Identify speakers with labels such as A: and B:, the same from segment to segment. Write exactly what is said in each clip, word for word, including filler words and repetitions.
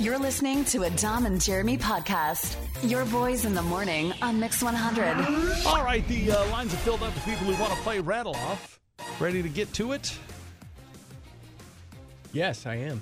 A: You're listening to a Dom and Jeremy podcast. Your boys in the morning on Mix one hundred.
B: All right, the uh, lines are filled up with people who want to play Rattle Off. Ready to get to it?
C: Yes, I am.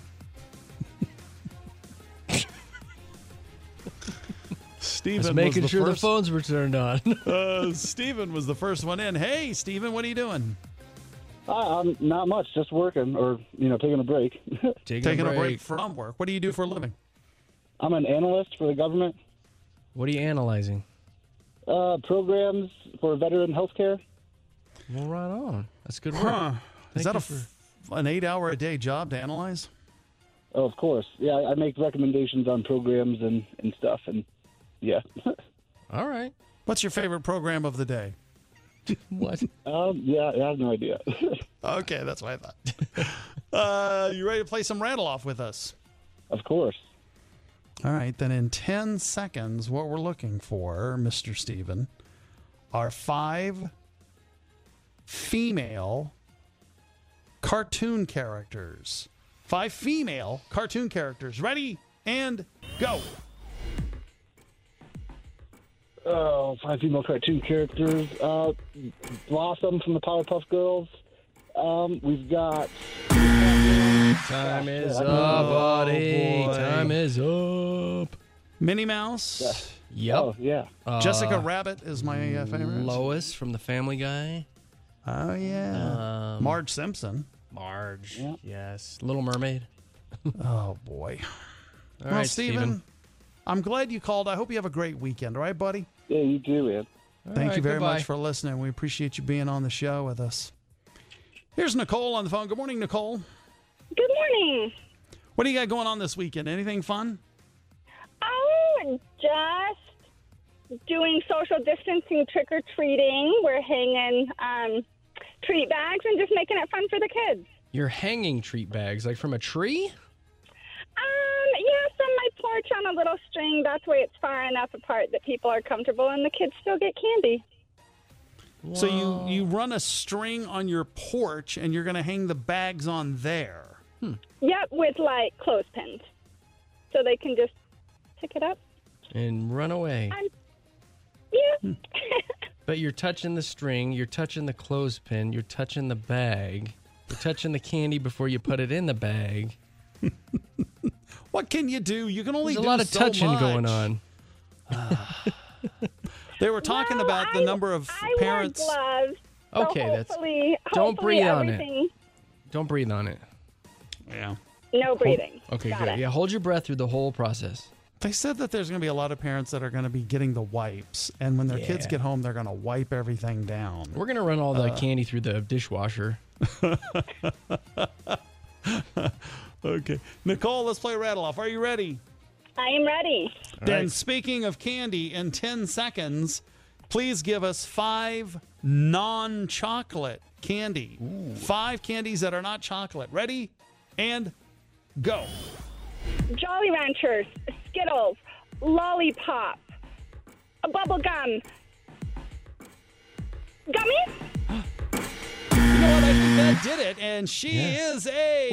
B: Stephen
C: Just making
B: was the
C: sure
B: first,
C: the phones were turned on.
B: uh, Stephen was the first one in. Hey, Stephen, what are you doing?
D: Uh, I'm not much, just working or, you know, taking a break.
C: Taking,
B: Taking
C: a break.
B: a break from work. What do you do for a living?
D: I'm an analyst for the government,
C: What are you analyzing?
D: uh, programs for veteran healthcare.
C: Well, right on. That's good work.
B: Huh. Is
C: Thank
B: that a
C: you
B: f- an eight-hour-a-day job to analyze?
D: Oh, of course. Yeah, I I make recommendations on programs and, and stuff, and yeah.
C: All right.
B: What's your favorite program of the day?
C: What?
D: um, yeah, I have no idea.
B: Okay, that's what I thought. uh, you ready to play some Rattle Off with us?
D: Of course.
B: All right, then in ten seconds, what we're looking for, Mister Steven, are five female cartoon characters. Five female cartoon characters. Ready and go.
D: Oh, five female cartoon characters. Uh, Blossom from the Powerpuff Girls. Um, we've got...
C: Time is
D: Yeah,
C: up, buddy.
B: boy.
C: Time is up.
B: Minnie Mouse.
C: Yep.
D: Oh, yeah.
C: Uh,
B: Jessica Rabbit is my uh, favorite.
C: Lois from The Family Guy.
B: Oh, yeah.
C: Um,
B: Marge Simpson.
C: Marge.
D: Yeah.
C: Yes. Little Mermaid.
B: Oh, boy.
C: All
B: well,
C: right,
B: Steven,
C: Steven.
B: I'm glad you called. I hope you have a great weekend. All right, buddy?
D: Yeah, you do, man.
C: All
B: Thank
C: right,
B: you very
C: goodbye.
B: much for listening. We appreciate you being on the show with us. Here's Nicole on the phone. Good morning, Nicole.
E: Good morning.
B: What do you got going on this weekend? Anything fun?
E: Oh, just doing social distancing trick-or-treating. We're hanging um, treat bags and just making it fun for the kids.
C: You're hanging treat bags, like from a tree?
E: Um, yes, on my porch on a little string. That's why it's far enough apart that people are comfortable and the kids still get candy.
B: So you, you run a string on your porch and you're going to hang the bags on there.
E: Yep, with like clothespins. So they can just pick it up.
C: And run away.
E: I'm, yeah.
C: But you're touching the string, you're touching the clothespin, you're touching the bag, you're touching the candy before you put it in the bag.
B: What can you do? You can only
C: There's a
B: do
C: lot of
B: so
C: touching
B: much.
C: going on.
B: They were talking
E: Well,
B: about the
E: I-
B: number of
E: I
B: parents.
E: wear gloves. So
C: Okay, that's-
E: hopefully,
C: don't
E: hopefully
C: breathe on it.
E: everything-
C: Don't breathe on it.
B: Yeah.
E: No breathing.
C: Okay,
E: Got
C: good.
E: it.
C: Yeah, hold your breath through the whole process.
B: They said that there's going to be a lot of parents that are going to be getting the wipes, and when their kids
C: Yeah.
B: get home, they're going to wipe everything down.
C: We're going to run all the
B: Uh.
C: candy through the dishwasher.
B: Okay. Nicole, let's play Rattle Off. Are you ready?
E: I am ready.
B: Then,
C: right.
B: speaking of candy, in ten seconds, please give us five non-chocolate candy. Five candies that are not chocolate. Ready? And go.
E: Jolly Ranchers, Skittles, Lollipop, a bubble gum, gummies.
B: You know what? I think that did it, and she
C: Yeah.
B: is a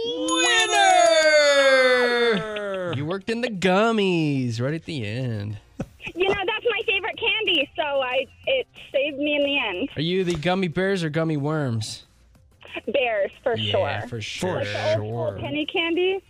C: Winner! You worked in the gummies right at the end.
E: You know, that's my favorite candy, so I it saved me in the end.
C: Are you the gummy bears or gummy worms?
E: Bears, for
C: Yeah,
E: sure.
C: for sure.
E: Like the old school penny candy.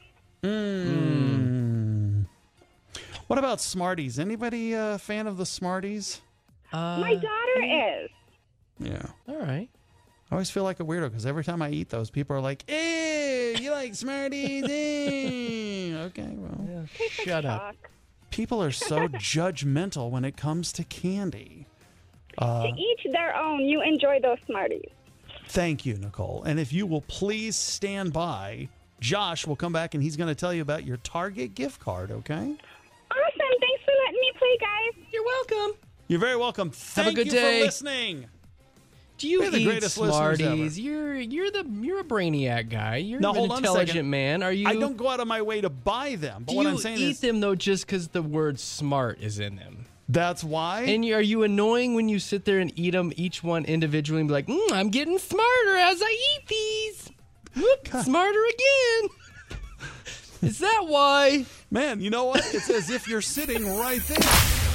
B: Mm. What about Smarties? Anybody a fan of the Smarties?
C: Uh,
E: My daughter is.
B: Yeah.
C: all right.
B: I always feel like a weirdo because every time I eat those, people are like, "Ew, you like Smarties?" Ew." Okay, well,
C: Yeah,
E: Tastes like
C: shut up.
E: chalk.
B: people are so judgmental when it comes to candy. Uh,
E: To each their own. You enjoy those Smarties.
B: Thank you, Nicole. And if you will please stand by, Josh will come back and he's going to tell you about your Target gift card, okay?
E: Awesome. Thanks for letting me play, guys.
C: You're welcome.
B: You're very welcome. Thank
C: good
B: you
C: day.
B: for listening.
C: Do you
B: We're the
C: eat
B: greatest listeners
C: Smarties?
B: ever.
C: You're you're the you're a brainiac guy. You're
B: Now,
C: an
B: hold on a
C: intelligent
B: second.
C: man. Are you?
B: I don't go out of my way to buy them, but
C: Do
B: what
C: you
B: I'm saying
C: eat
B: is
C: them though just because the word "smart" is in them?
B: that's why.
C: And you, are you annoying when you sit there and eat them each one individually and be like, mm, "I'm getting smarter as I eat these. Whoop, smarter again." Is that why?
B: Man, you know what? It's as if you're sitting right there.